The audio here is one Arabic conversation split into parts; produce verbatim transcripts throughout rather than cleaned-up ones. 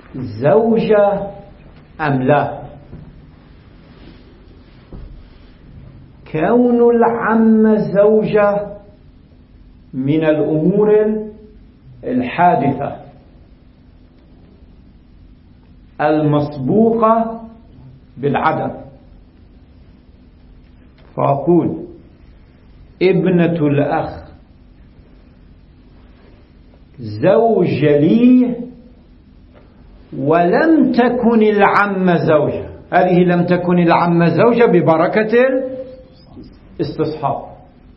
زوجة أم لا. كون العم زوجة من الأمور الحادثة المسبوقة بالعدم، فأقول ابنة الأخ زوج لي ولم تكن العم زوجة. هذه لم تكن العم زوجة ببركة الاستصحاب.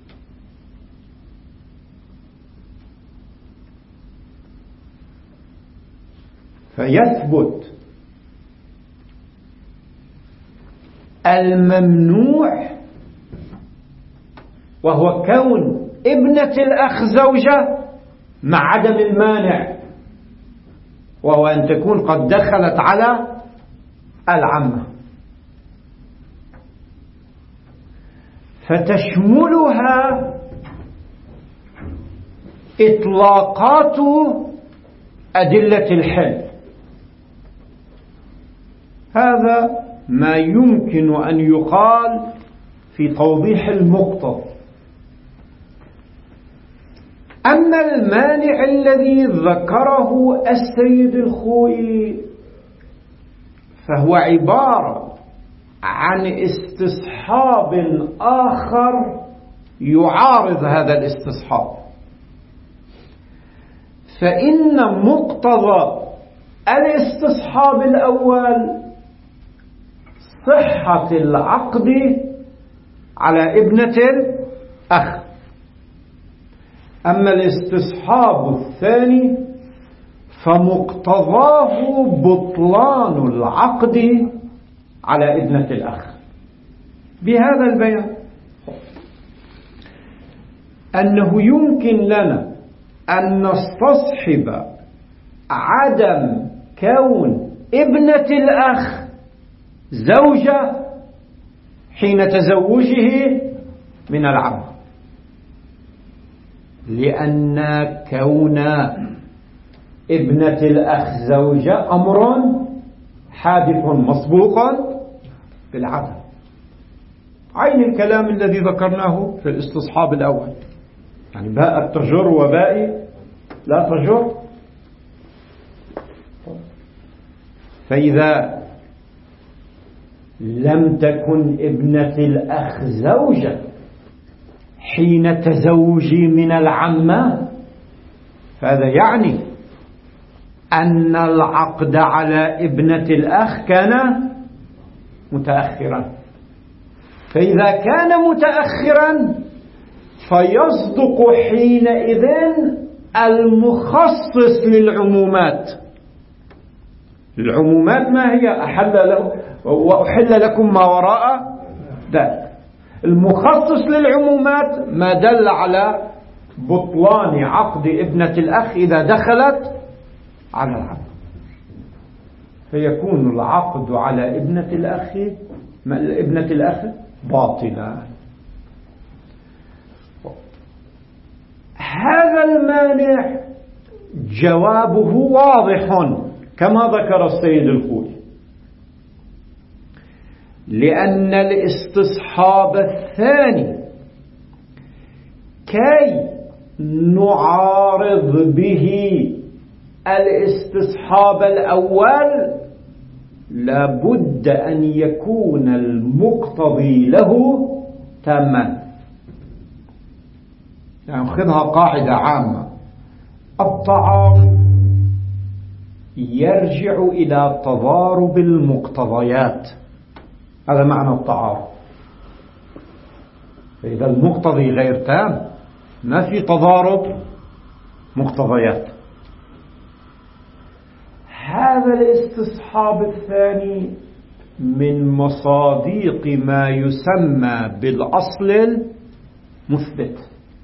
فيثبت الممنوع وهو كون ابنة الأخ زوجة مع عدم المانع، وهو أن تكون قد دخلت على العمة، فتشملها إطلاقات أدلة الحل. هذا ما يمكن أن يقال في توضيح المقتضى. أما المانع الذي ذكره السيد الخوئي فهو عبارة عن استصحاب آخر يعارض هذا الاستصحاب. فإن مقتضى الاستصحاب الأول صحة العقد على ابنة الأخ، أما الاستصحاب الثاني فمقتضاه بطلان العقد على ابنة الأخ. بهذا البيان أنه يمكن لنا أن نستصحب عدم كون ابنة الأخ زوجة حين تزوجه من العم، لأن كون ابنة الأخ زوجة أمر حادث مسبوق بالعدم، عين الكلام الذي ذكرناه في الاستصحاب الأول، يعني باء تجر وباء لا تجر. فإذا لم تكن ابنة الأخ زوجة حين تزوجي من العمة فهذا يعني أن العقد على ابنة الأخ كان متأخرا. فإذا كان متأخرا فيصدق حينئذ المخصص للعمومات. العمومات ما هي؟ أحل له وأحل لكم ما وراء ذلك. المخصص للعمومات ما دل على بطلان عقد ابنة الأخ إذا دخلت على العقد، فيكون العقد على ابنة الأخ ابنة الأخ باطلا. هذا المانع جوابه واضح كما ذكر السيد الخوئي، لأن الاستصحاب الثاني كي نعارض به الاستصحاب الأول لابد أن يكون المقتضي له تاما. يعني خذها قاعدة عامة: التعارض يرجع إلى تضارب المقتضيات، هذا معنى التعارض. فإذا المقتضي غير تام ما في تضارب مقتضيات. هذا الاستصحاب الثاني من مصادق ما يسمى بالأصل المثبت،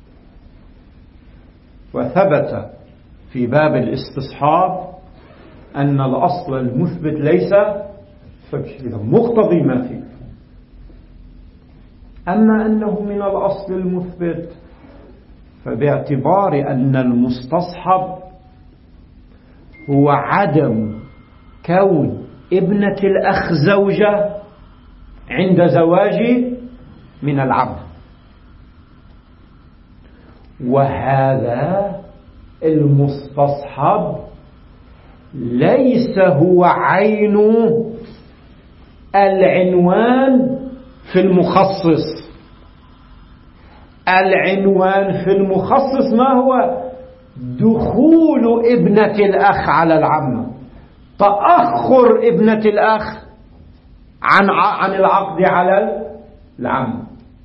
وثبت في باب الاستصحاب أن الأصل المثبت ليس مقتضي ما فيه. أما أنه من الأصل المثبت فباعتبار أن المستصحب هو عدم كون ابنة الأخ زوجة عند زواج من العبد، وهذا المستصحب ليس هو عين العنوان في المخصص. العنوان في المخصص ما هو؟ دخول ابنة الأخ على العمة، تأخر ابنة الأخ عن عن العقد على العمة،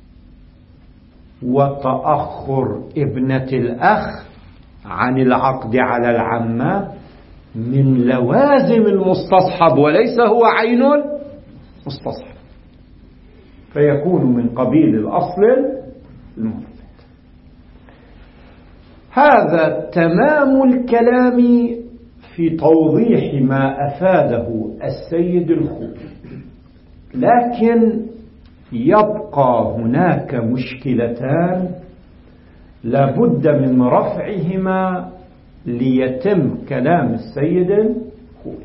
وتأخر ابنة الأخ عن العقد على العمة من لوازم المستصحب وليس هو عين المستصحب، فيكون من قبيل الأصل المفرد. هذا تمام الكلام في توضيح ما أفاده السيد الخوئي، لكن يبقى هناك مشكلتان لابد من رفعهما ليتم كلام السيد الخوئي.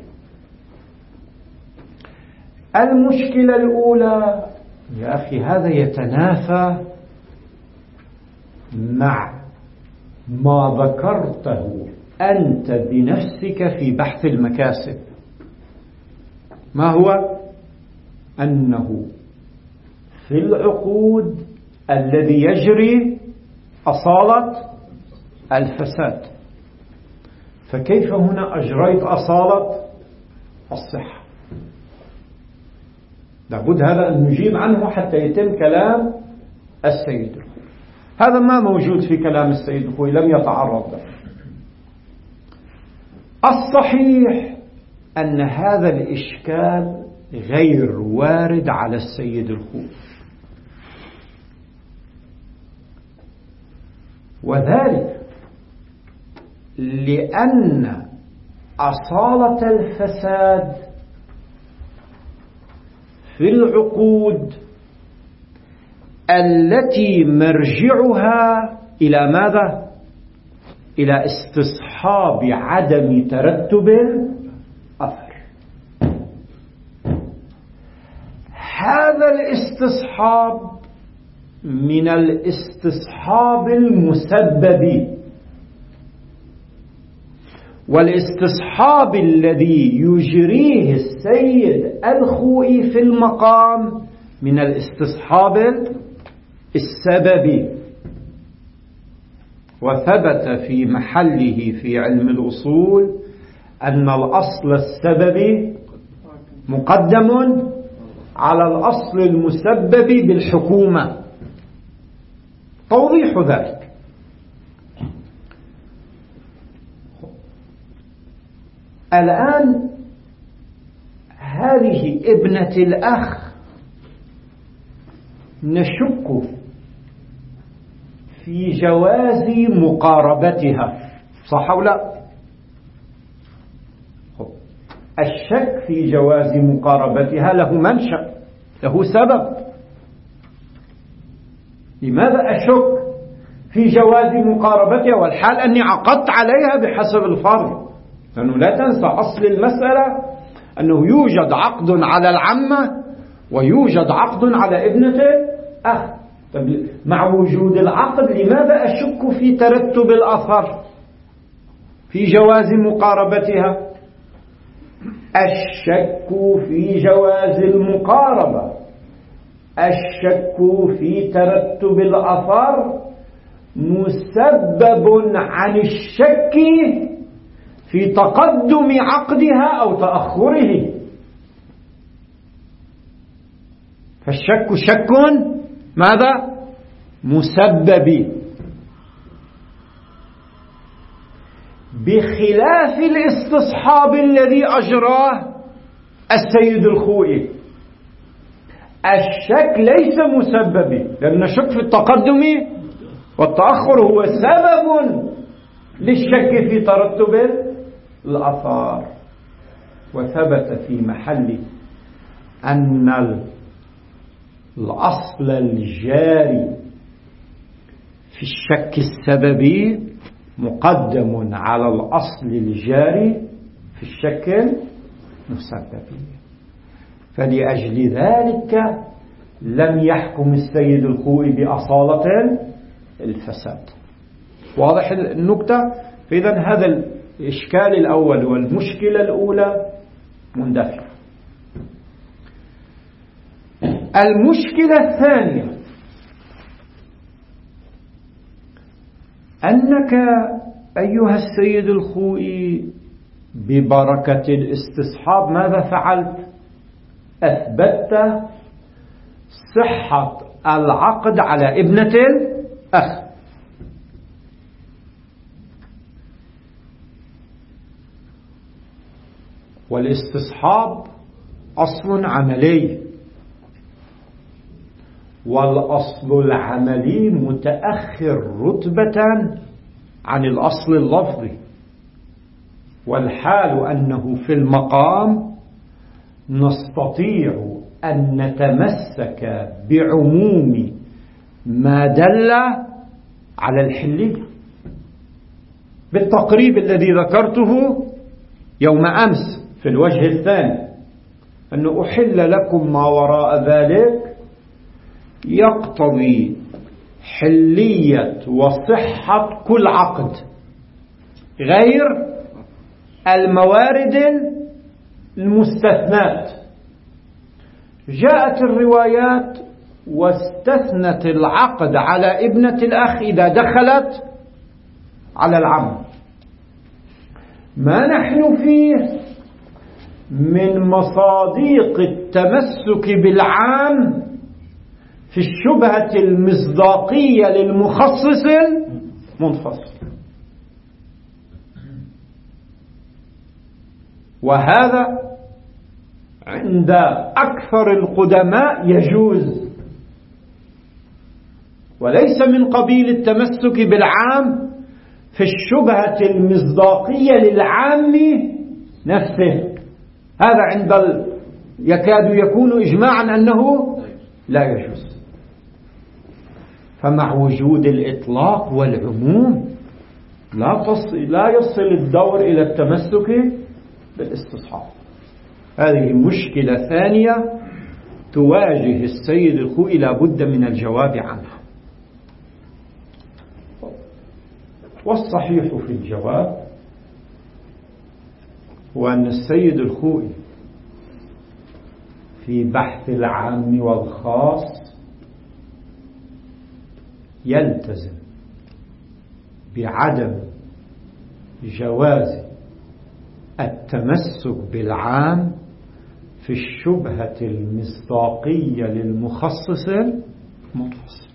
المشكلة الأولى، يا أخي هذا يتنافى مع ما ذكرته أنت بنفسك في بحث المكاسب. ما هو؟ أنه في العقود الذي يجري أصالة الفساد، فكيف هنا أجريت أصالة الصحة؟ لابد هذا أن نجيب عنه حتى يتم كلام السيد الخوئي. هذا ما موجود في كلام السيد الخوئي، لم يتعرض له. الصحيح أن هذا الإشكال غير وارد على السيد الخوئي، وذلك لأن أصالة الفساد في العقود التي مرجعها إلى ماذا؟ إلى استصحاب عدم ترتب الأثر. هذا الاستصحاب من الاستصحاب المسبب، والاستصحاب الذي يجريه السيد الخوئي في المقام من الاستصحاب السببي. وثبت في محله في علم الأصول أن الأصل السببي مقدم على الأصل المسبب بالحكومة. توضيح ذلك: الآن هذه ابنة الأخ نشك في جواز مقاربتها، صح أو لا؟ الشك في جواز مقاربتها له منشأ، له سبب. لماذا أشك في جواز مقاربتها والحال أني عقدت عليها بحسب الفرض؟ لأنه لا تنسى أصل المسألة أنه يوجد عقد على العمة ويوجد عقد على ابنة أخ. مع وجود العقد لماذا أشك في ترتب الأثر في جواز مقاربتها؟ الشك في جواز المقاربة، الشك في ترتب الأثر مسبب عن الشك في تقدم عقدها أو تأخره. فالشك شك ماذا؟ مسبب، بخلاف الاستصحاب الذي أجراه السيد الخوئي. الشك ليس مسبب، لأن الشك في التقدم والتأخر هو سبب للشك في ترتب الآثار. وثبت في محله أن الأصل الجاري في الشك السببي مقدم على الأصل الجاري في الشك مسببية. فلأجل ذلك لم يحكم السيد الخوئي بأصالة الفساد. واضح النكتة؟ فإذا هذا الإشكال الأول والمشكلة الأولى مندفع. المشكلة الثانية أنك أيها السيد الخوئي ببركة الاستصحاب ماذا فعلت؟ أثبتت صحة العقد على ابنة الأخ. والاستصحاب أصل عملي، والأصل العملي متأخر رتبة عن الأصل اللفظي، والحال أنه في المقام نستطيع أن نتمسك بعموم ما دل على الحلية بالتقريب الذي ذكرته يوم أمس في الوجه الثاني، أنه أحل لكم ما وراء ذلك يقتضي حلية وصحة كل عقد غير الموارد المستثنات. جاءت الروايات واستثنت العقد على ابنة الأخ إذا دخلت على العم. ما نحن فيه من مصاديق التمسك بالعام في الشبهة المصداقية للمخصص المنفصل، وهذا عند أكثر القدماء يجوز، وليس من قبيل التمسك بالعام في الشبهة المصداقية للعام نفسه. هذا عند ال... يكاد يكون إجماعا أنه لا يجوز. فمع وجود الإطلاق والعموم لا, تص... لا يصل الدور إلى التمسك بالاستصحاب. هذه مشكلة ثانية تواجه السيد الخوئي لا بد من الجواب عنها. والصحيح في الجواب هو أن السيد الخوئي في بحث العام والخاص يلتزم بعدم جواز التمسك بالعام في الشبهة المصداقية للمخصص المنفصل.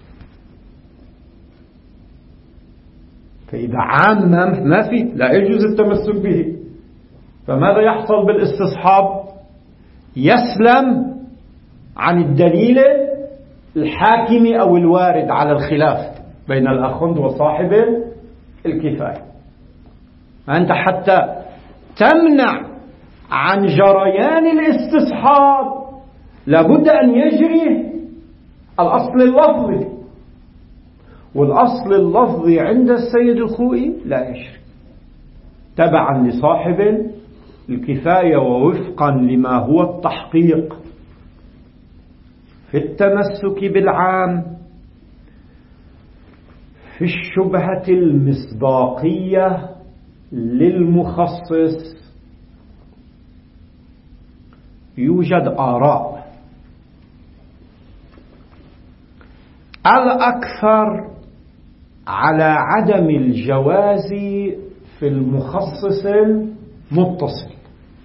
فإذا عام ما في لا يجوز التمسك به، فماذا يحصل بالاستصحاب؟ يسلم عن الدليل الحاكم أو الوارد على الخلاف بين الأخند وصاحب الكفاية. أنت حتى تمنع عن جريان الاستصحاب لابد أن يجري الأصل اللفظي، والأصل اللفظي عند السيد الخوئي لا يجري تبعا لصاحب الكفاية ووفقا لما هو التحقيق في التمسك بالعام في الشبهة المصداقية للمخصص. يوجد آراء، الأكثر على عدم الجواز في المخصص المتصل.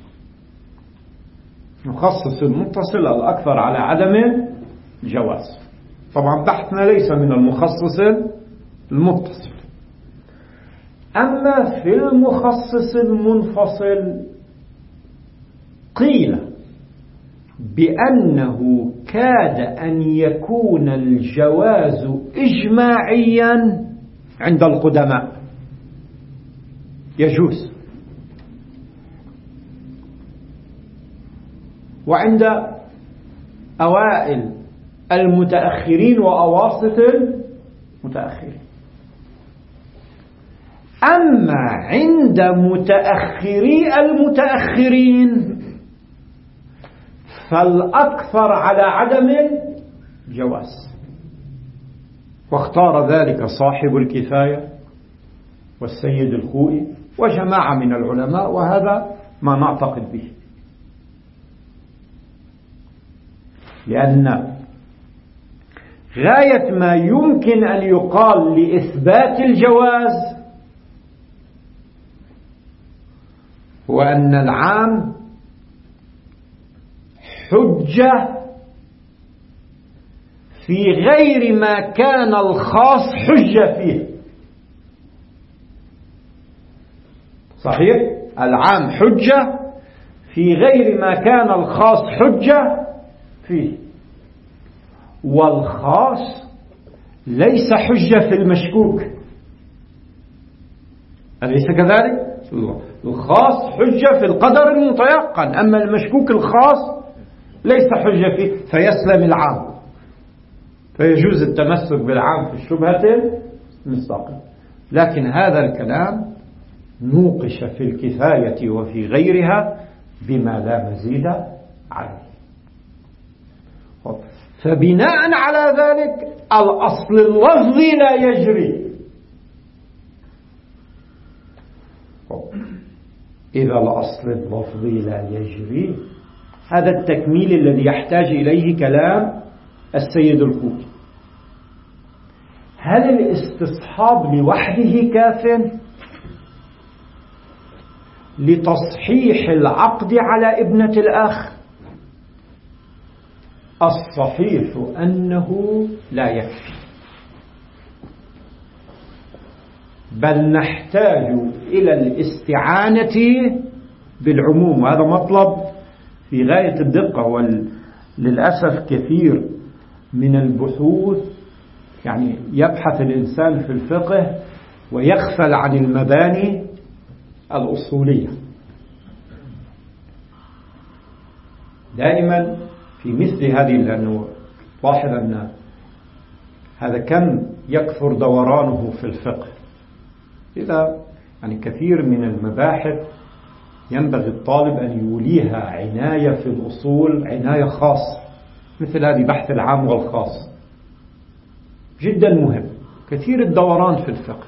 المخصص المتصل الأكثر على عدم الجواز. طبعا بحثنا ليس من المخصص المتصل. أما في المخصص المنفصل قيل بأنه كاد أن يكون الجواز إجماعيا عند القدماء، يجوز، وعند أوائل المتأخرين وأواسط المتأخرين. أما عند متأخري المتأخرين فالأكثر على عدم الجواز، واختار ذلك صاحب الكفاية والسيد الخوئي وجماعة من العلماء، وهذا ما نعتقد به، لأن غاية ما يمكن أن يقال لإثبات الجواز هو أن العام حجة في غير ما كان الخاص حجة فيه. صحيح؟ العام حجة في غير ما كان الخاص حجة فيه، والخاص ليس حجة في المشكوك، أليس كذلك؟ الخاص حجة في القدر المتيقن، أما المشكوك الخاص ليس حجة فيه، فيسلم العام، فيجوز التمسك بالعام في الشبهة المصداقية. لكن هذا الكلام نوقش في الكفاية وفي غيرها بما لا مزيد عليه. فبناء على ذلك الأصل اللفظي لا يجري. إذا الأصل اللفظي لا يجري، هذا التكميل الذي يحتاج إليه كلام السيد الخوئي. هل الاستصحاب لوحده كاف لتصحيح العقد على ابنة الأخ؟ الصحيح أنه لا يكفي، بل نحتاج إلى الاستعانة بالعموم، وهذا مطلب في غاية الدقة. وللأسف كثير من البحوث يعني يبحث الإنسان في الفقه ويغفل عن المباني الأصولية. دائما في مثل هذه، لأنه لاحظ أن هذا كم يكثر دورانه في الفقه، إذا يعني كثير من المباحث ينبغي الطالب أن يوليها عناية في الأصول، عناية خاصة، مثل هذه بحث العام والخاص جدا مهم. كثير الدوران في الفقه.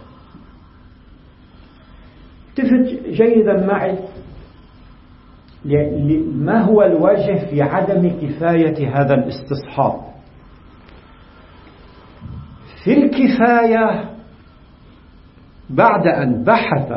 التفت جيدا معي ما هو الوجه في عدم كفاية هذا الاستصحاب. في الكفاية بعد أن بحث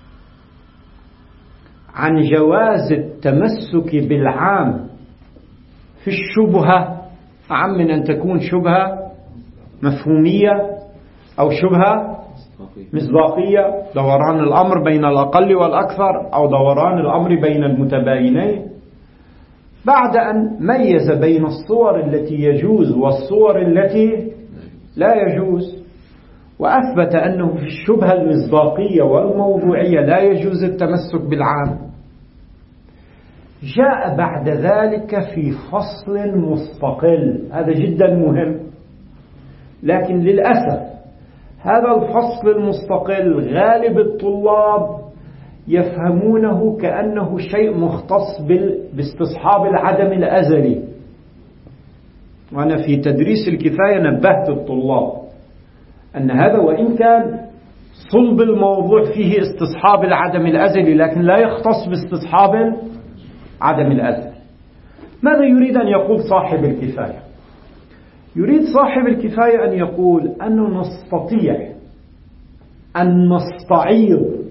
عن جواز التمسك بالعام في الشبهة، أعم من أن تكون شبهة مفهومية أو شبهة مصداقية، دوران الأمر بين الأقل والأكثر أو دوران الأمر بين المتباينين، بعد أن ميز بين الصور التي يجوز والصور التي لا يجوز، وأثبت أنه في الشبهة المصداقية والموضوعية لا يجوز التمسك بالعام، جاء بعد ذلك في فصل مستقل. هذا جدا مهم، لكن للأسف هذا الفصل المستقل غالب الطلاب يفهمونه كأنه شيء مختص باستصحاب العدم الأزلي. وأنا في تدريس الكفاية نبهت الطلاب أن هذا وإن كان صلب الموضوع فيه استصحاب العدم الأزلي، لكن لا يختص باستصحاب العدم الأزلي. ماذا يريد أن يقول صاحب الكفاية؟ يريد صاحب الكفاية أن يقول أنه نستطيع أن نستعيض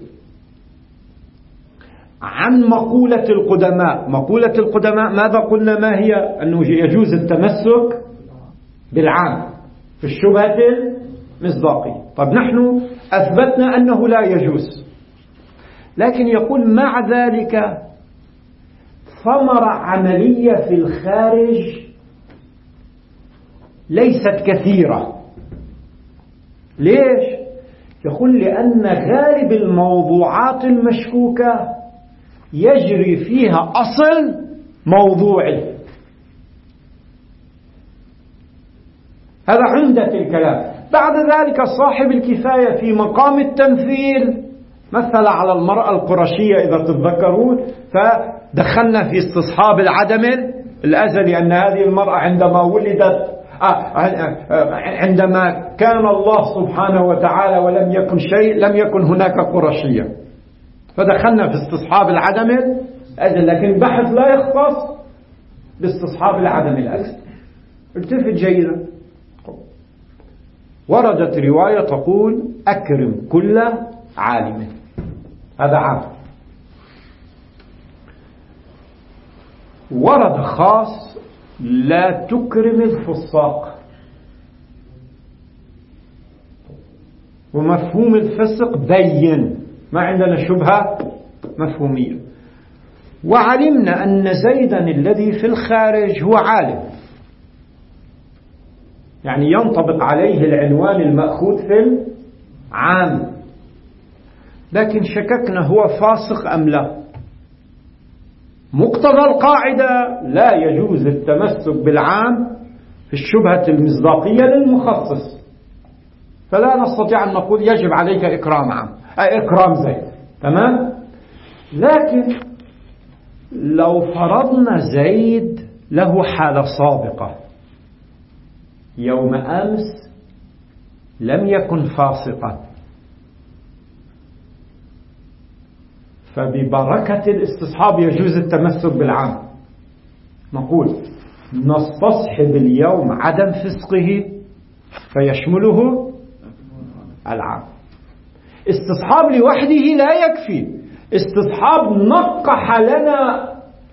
عن مقولة القدماء. مقولة القدماء ماذا قلنا؟ ما هي؟ أنه يجوز التمسك بالعام في الشبهة المصداقية. طب نحن أثبتنا أنه لا يجوز، لكن يقول مع ذلك ثمرة عملية في الخارج ليست كثيرة. ليش؟ يقول لأن غالب الموضوعات المشكوكة يجري فيها أصل موضوعي. هذا عمدة الكلام. بعد ذلك صاحب الكفاية في مقام التمثيل مثل على المرأة القرشية إذا تتذكرون، فدخلنا في استصحاب العدم الأزلي أن هذه المرأة عندما ولدت عندما كان الله سبحانه وتعالى ولم يكن شيء لم يكن هناك قرشية، فدخلنا في استصحاب العدم الأزل، لكن البحث لا يختص باستصحاب العدم الأزل. التفت جيدا، وردت رواية تقول أكرم كل عالم، هذا عام. ورد خاص لا تكرم الفساق، ومفهوم الفسق بين، ما عندنا شبهة مفهومية. وعلمنا أن زيدا الذي في الخارج هو عالم، يعني ينطبق عليه العنوان المأخوذ في العام، لكن شككنا هو فاسق أم لا. مقتضى القاعدة لا يجوز التمسك بالعام في الشبهة المصداقية للمخصص، فلا نستطيع أن نقول يجب عليك إكرام عام أي إكرام زيد، تمام. لكن لو فرضنا زيد له حالة سابقة، يوم أمس لم يكن فاسقا، فببركة الاستصحاب يجوز التمسك بالعام. نقول نستصحب اليوم عدم فسقه فيشمله العام. استصحاب لوحده لا يكفي، استصحاب نقح لنا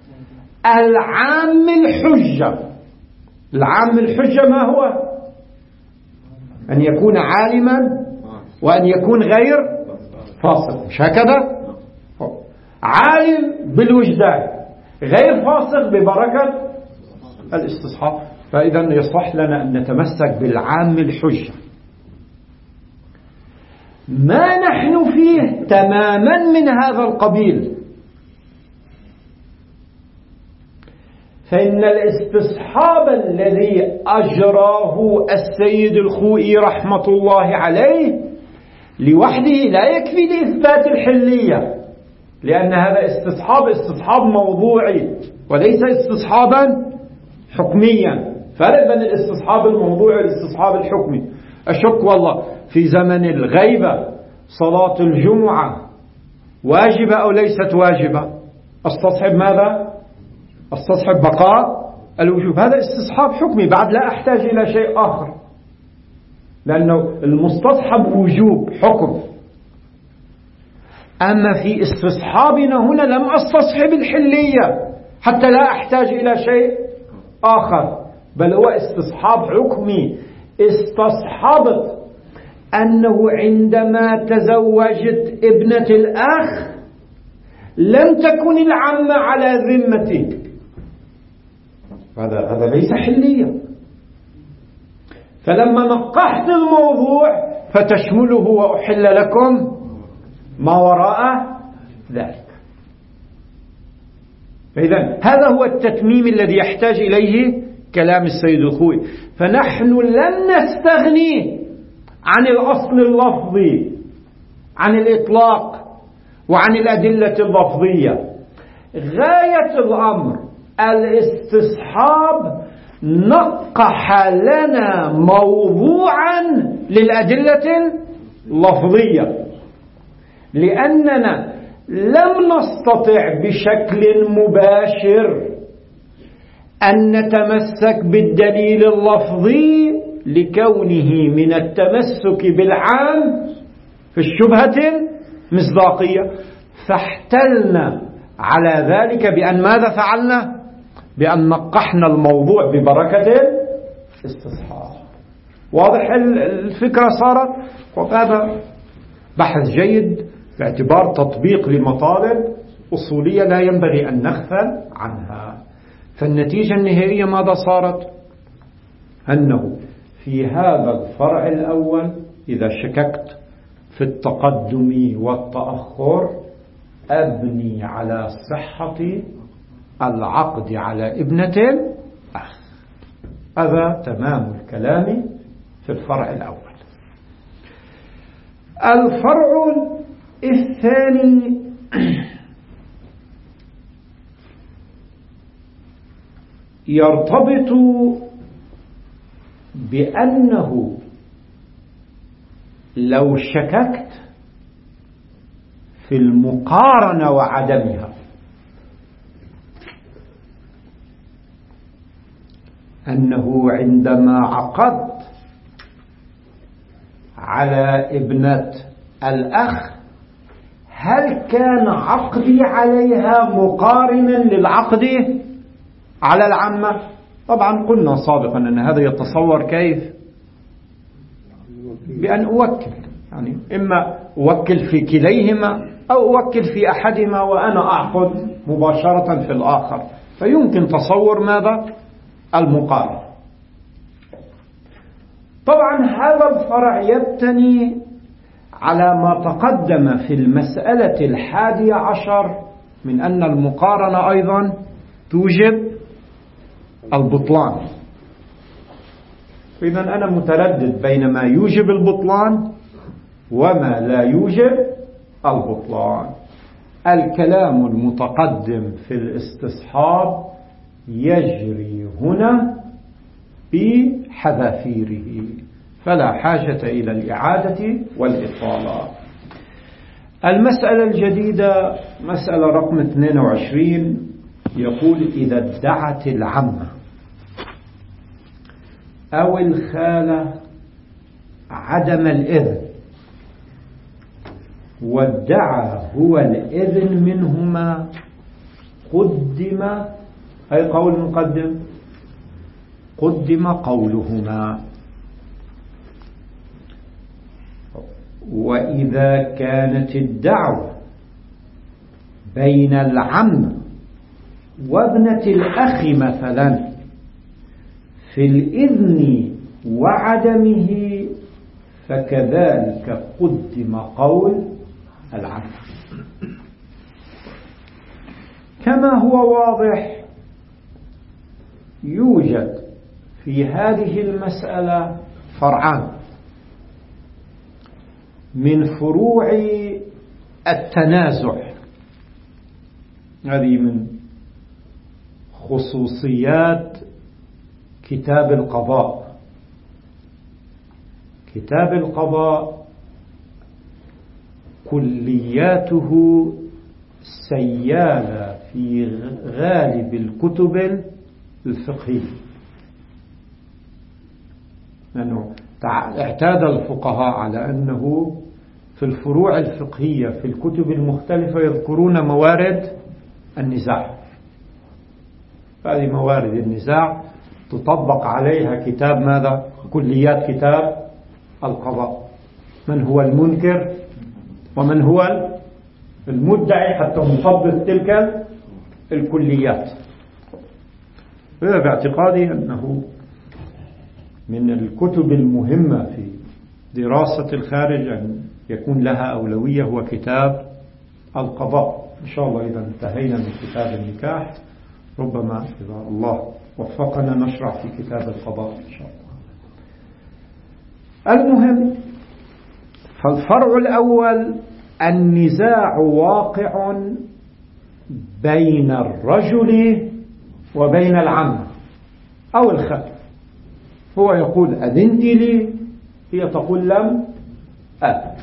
العام الحجة. العام الحجة ما هو؟ أن يكون عالما وأن يكون غير فاسق، مش هكذا؟ عالم بالوجدان، غير فاسق ببركة الاستصحاب، فإذا يصح لنا أن نتمسك بالعام الحجة. ما نحن فيه تماما من هذا القبيل، فإن الاستصحاب الذي أجراه السيد الخوئي رحمة الله عليه لوحده لا يكفي لإثبات الحلية، لأن هذا استصحاب استصحاب موضوعي وليس استصحابا حكميا. فرق بين الاستصحاب الموضوعي والاستصحاب الحكمي. أشك والله في زمن الغيبة صلاة الجمعة واجبة أو ليست واجبة، استصحب ماذا؟ استصحب بقاء الوجوب. هذا استصحاب حكمي، بعد لا أحتاج إلى شيء آخر، لأنه المستصحب وجوب حكم. أما في استصحابنا هنا لم أستصحب الحلية حتى لا أحتاج إلى شيء آخر، بل هو استصحاب حكمي. استصحبت أنه عندما تزوجت ابنة الأخ لم تكن العمة على ذمتي، هذا هذا ليس حلية. فلما نقحت الموضوع فتشمله وأحل لكم ما وراء ذلك. فإذا هذا هو التتميم الذي يحتاج إليه كلام السيد الخوئي. فنحن لن نستغني عن الأصل اللفظي، عن الإطلاق وعن الأدلة اللفظية. غاية الأمر الاستصحاب نقح لنا موضوعا للأدلة اللفظية، لأننا لم نستطع بشكل مباشر أن نتمسك بالدليل اللفظي لكونه من التمسك بالعام في الشبهة المصداقية، فاحتلنا على ذلك بأن ماذا فعلنا؟ بأن نقحنا الموضوع ببركة الاستصحاب. واضح الفكرة صارت؟ وهذا بحث جيد باعتبار تطبيق لمطالب أصولية لا ينبغي أن نغفل عنها. فالنتيجة النهائية ماذا صارت؟ أنه في هذا الفرع الأول إذا شككت في التقدم والتأخر أبني على صحة العقد على ابنة الأخ. هذا تمام الكلام في الفرع الأول. الفرع الثاني يرتبط بأنه لو شككت في المقارنة وعدمها، أنه عندما عقدت على ابنة الأخ هل كان عقدي عليها مقارنا للعقد على العمة؟ طبعا قلنا سابقا أن هذا يتصور كيف؟ بأن أوكل، يعني إما أوكل في كليهما أو أوكل في أحدهما وأنا أعقد مباشرة في الآخر، فيمكن تصور ماذا؟ المقارنة. طبعا هذا الفرع يبتني على ما تقدم في المسألة الحادية عشر من أن المقارنة أيضا توجب البطلان. إذن أنا متردد بين ما يوجب البطلان وما لا يوجب البطلان. الكلام المتقدم في الاستصحاب يجري هنا بحذافيره، فلا حاجة إلى الإعادة والإطالة. المسألة الجديدة مسألة رقم اثنين وعشرين، يقول إذا ادعت العمة أو الخالة عدم الإذن وادعى هو الإذن منهما قدم، أي قول مقدم، قدم قولهما. وإذا كانت الدعوة بين العم وابنة الأخ مثلا في الإذن وعدمه فكذلك قدم قول العم. كما هو واضح يوجد في هذه المسألة فرعان من فروع التنازع، هذه من خصوصيات كتاب القضاء. كتاب القضاء كلياته سيالة في غالب الكتب الفقهية، لأنه اعتاد الفقهاء على أنه في الفروع الفقهية في الكتب المختلفة يذكرون موارد النزاع. هذه موارد النزاع تطبق عليها كتاب ماذا؟ كليات كتاب القضاء. من هو المنكر ومن هو المدعي حتى نطبق تلك الكليات. هذا باعتقادي أنه من الكتب المهمة في دراسة الخارج أن يكون لها أولوية هو كتاب القضاء. إن شاء الله إذا انتهينا من كتاب النكاح ربما إذا الله وفقنا نشرع في كتاب القضاء إن شاء الله. المهم، فالفرع الأول النزاع واقع بين الرجل وبين العم أو الخال. هو يقول أذنت لي، هي تقول لم أذن.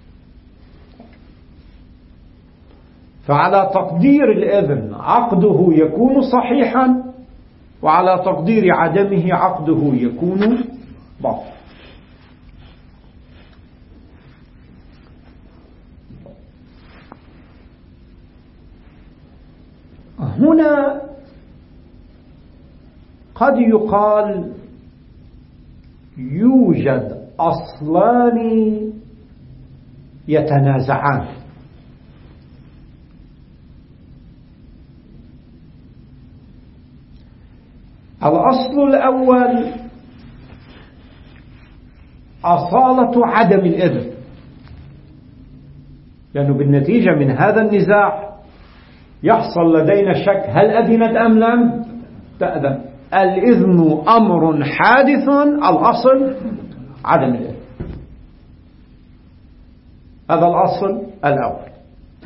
فعلى تقدير الإذن عقده يكون صحيحا، وعلى تقدير عدمه عقده يكون باطلا. هنا قد يقال يوجد أصلان يتنازعان. الأصل الأول أصالة عدم الإذن، لأنه بالنتيجة من هذا النزاع يحصل لدينا شك هل أذنت أم لم تأذن. الإذن أمر حادث، الأصل عدم الإذن. هذا الأصل الأول.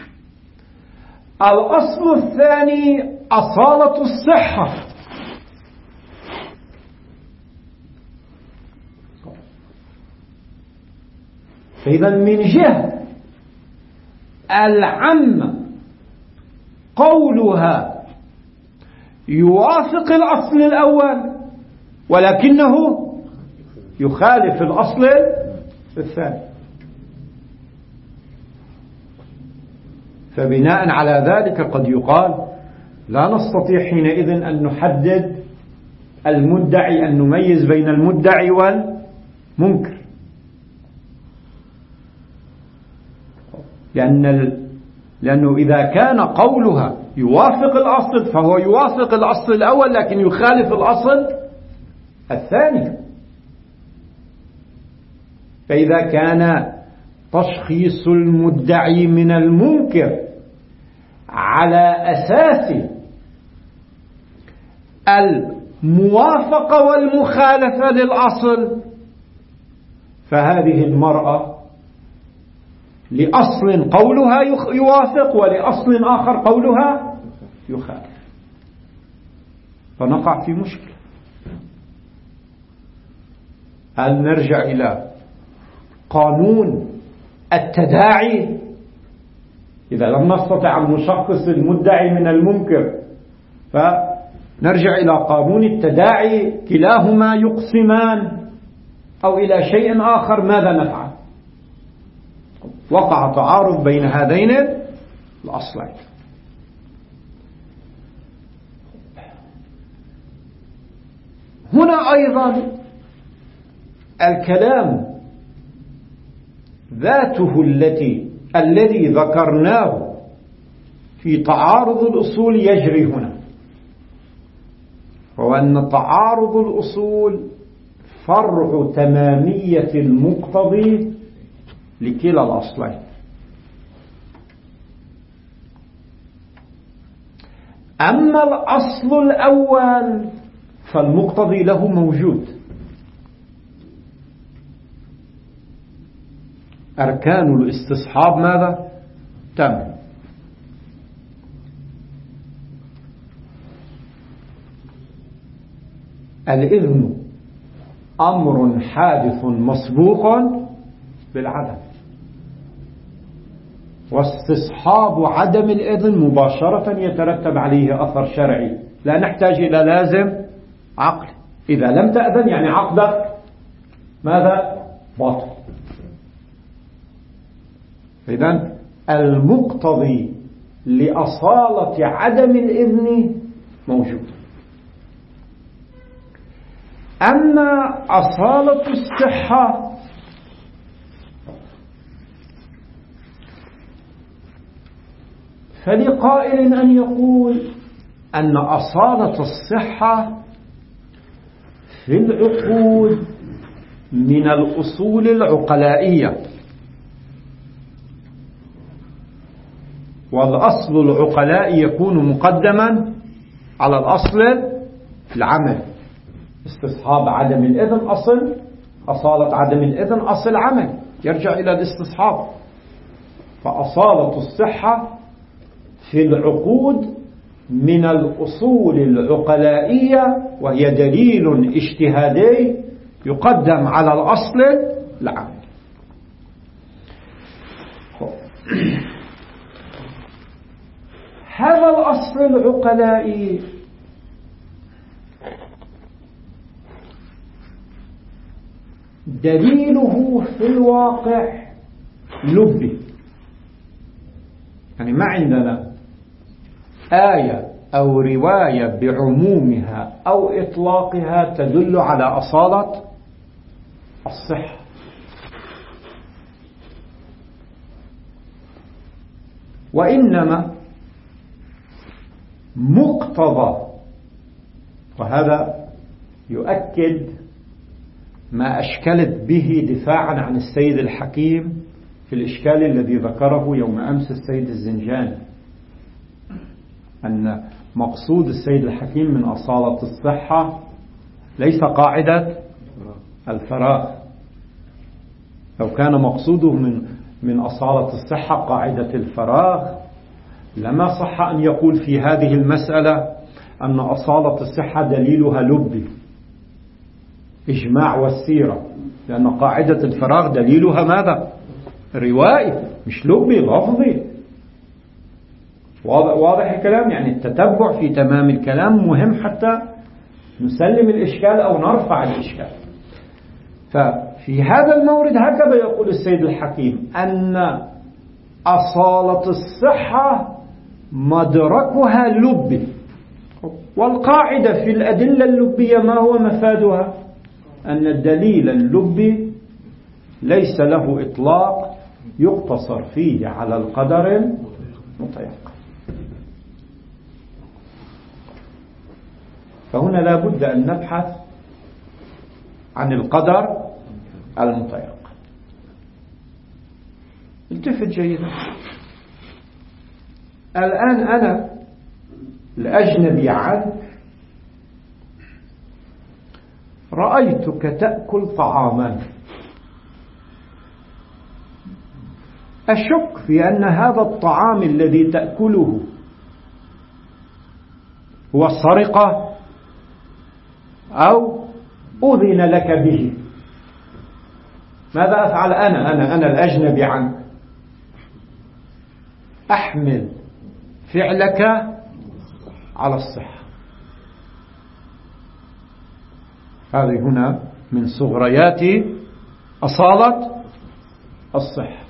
الأصل الثاني أصالة الصحة، فإذا من جهة العامة قولها يوافق الأصل الأول ولكنه يخالف الأصل الثاني. فبناء على ذلك قد يقال لا نستطيع حينئذ أن نحدد المدعي، أن نميز بين المدعي والمنكر، لأن ال... لأنه إذا كان قولها يوافق الأصل فهو يوافق الأصل الأول لكن يخالف الأصل الثاني. فإذا كان تشخيص المدعي من المنكر على أساس الموافقة والمخالفة للأصل، فهذه المرأة لأصل قولها يوافق ولأصل آخر قولها يخالف، فنقع في مشكلة. هل نرجع إلى قانون التداعي إذا لم نستطع أن نشخص المدعي من المنكر؟ فنرجع إلى قانون التداعي، كلاهما يقسمان، أو إلى شيء آخر، ماذا نفعل؟ وقع تعارض بين هذين الأصلين. هنا أيضا الكلام ذاته التي الذي ذكرناه في تعارض الأصول يجري هنا، هو أن تعارض الأصول فرع تمامية المقتضي لكلا الأصلين. أما الأصل الأول فالمقتضي له موجود، أركان الاستصحاب ماذا؟ تم. الإذن أمر حادث مسبوق بالعدم، واستصحاب عدم الإذن مباشرة يترتب عليه أثر شرعي، لا نحتاج إلى لازم عقل. إذا لم تأذن يعني عقدك ماذا؟ باطل. إذن المقتضي لأصالة عدم الإذن موجود. أما أصالة الصحة فلقائل أن يقول أن أصالة الصحة في العقود من الأصول العقلائية، والأصل العقلاء يكون مقدما على الأصل العمل. استصحاب عدم الإذن أصل، أصالة عدم الإذن أصل عمل يرجع إلى الاستصحاب. فأصالة الصحة في العقود من الأصول العقلائية، وهي دليل اجتهادي يقدم على الأصل العام. هذا الأصل العقلائي دليله في الواقع لبي، يعني ما عندنا آية أو رواية بعمومها أو إطلاقها تدل على أصالة الصحة. وإنما مقتضى، وهذا يؤكد ما أشكلت به دفاعا عن السيد الحكيم في الإشكال الذي ذكره يوم أمس السيد الزنجاني، أن مقصود السيد الحكيم من أصالة الصحة ليس قاعدة الفراغ. لو كان مقصوده من من أصالة الصحة قاعدة الفراغ لما صح أن يقول في هذه المسألة أن أصالة الصحة دليلها لبي، إجماع والسيرة، لأن قاعدة الفراغ دليلها ماذا؟ روائي مش لبي لفظي. واضح الكلام؟ يعني التتبع في تمام الكلام مهم حتى نسلم الإشكال أو نرفع الإشكال. ففي هذا المورد هكذا يقول السيد الحكيم أن أصالة الصحة مدركها لبي. والقاعدة في الأدلة اللبية ما هو مفادها؟ أن الدليل اللبي ليس له إطلاق يقتصر فيه على القدر المتيقن. فهنا لا بد أن نبحث عن القدر المتيقن. التفت جيدا. الآن أنا الأجنبي عنك رأيتك تأكل طعاما، أشك في أن هذا الطعام الذي تأكله هو السرقة أو أذن لك به. ماذا أفعل أنا أنا أنا الأجنبي عنك؟ أحمل فعلك على الصحة. هذه هنا من صغريات أصالة الصحة.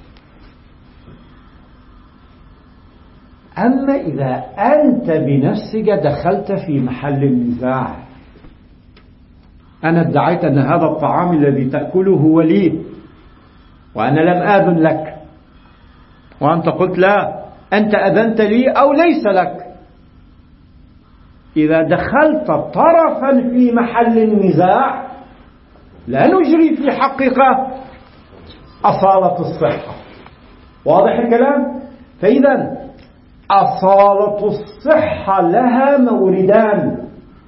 أما إذا أنت بنفسك دخلت في محل النزاع، أنا ادعيت أن هذا الطعام الذي تأكله هو لي وأنا لم آذن لك، وأنت قلت لا أنت أذنت لي أو ليس لك. إذا دخلت طرفا في محل النزاع لا نجري في حقك أصالة الصحة. واضح الكلام؟ فإذا أصالة الصحة لها موردان.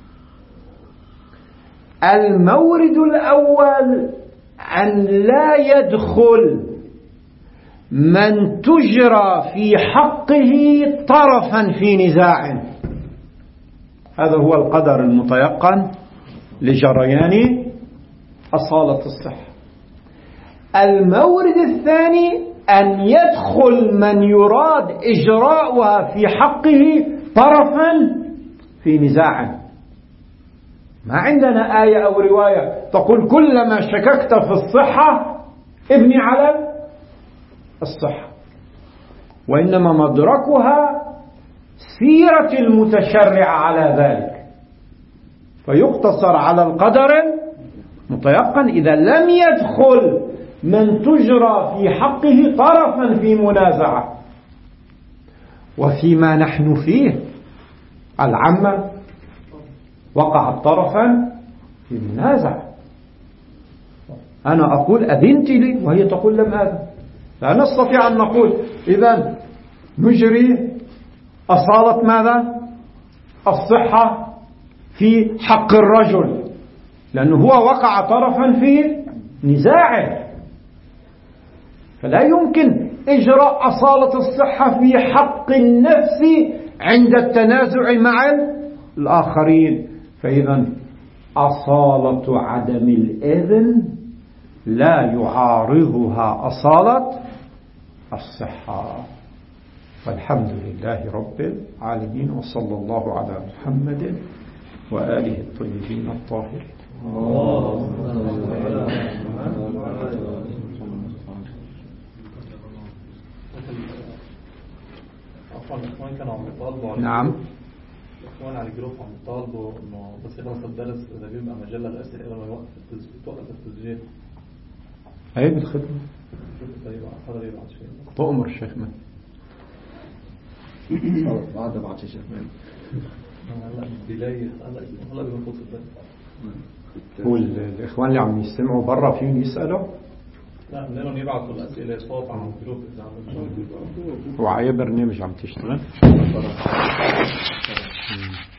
المورد الأول أن لا يدخل من تجرى في حقه طرفا في نزاع. هذا هو القدر المتيقن لجريان أصالة الصحة. المورد الثاني أن يدخل من يراد إجراؤها في حقه طرفا في نزاع. ما عندنا آية أو رواية تقول كلما شككت في الصحة ابني على الصحة، وإنما مدركها سيرة المتشرع على ذلك، فيقتصر على القدر المتيقن إذا لم يدخل من تجرى في حقه طرفا في منازعة. وفيما نحن فيه العامة وقعت طرفا في منازعة. أنا أقول أذنت لي وهي تقول لم أذن، لا نستطيع أن نقول إذن نجري أصالة ماذا؟ الصحة في حق الرجل، لأنه هو وقع طرفا في نزاعه، فلا يمكن إجراء أصالة الصحة في حق النفس عند التنازع مع الآخرين. فإذا أصالة عدم الإذن لا يعارضها أصالة الصحة. والحمد لله رب العالمين، وصلى الله على محمد وآله الطيبين الطاهرين. نعم. الإخوان على الجروب عم يطالبوا إنه بس يخلص الدرس إذا بيبقى مجلة الأسئلة إلى ما يوقف توقف التسجيل. هاي بالخدمة. طيب حضر يبعث شيء. تؤمر الشيخ من. بعد بعد شيخ من. هلا ديلاي هلا هلا بنفوت الدرس. هو الإخوان اللي عم يستمعوا برا فيهم يسألوا؟ لا لأنهم يبعثوا الأسئلة صوت عن الجروب إذا عم. وعي برنامج عم تشتغل؟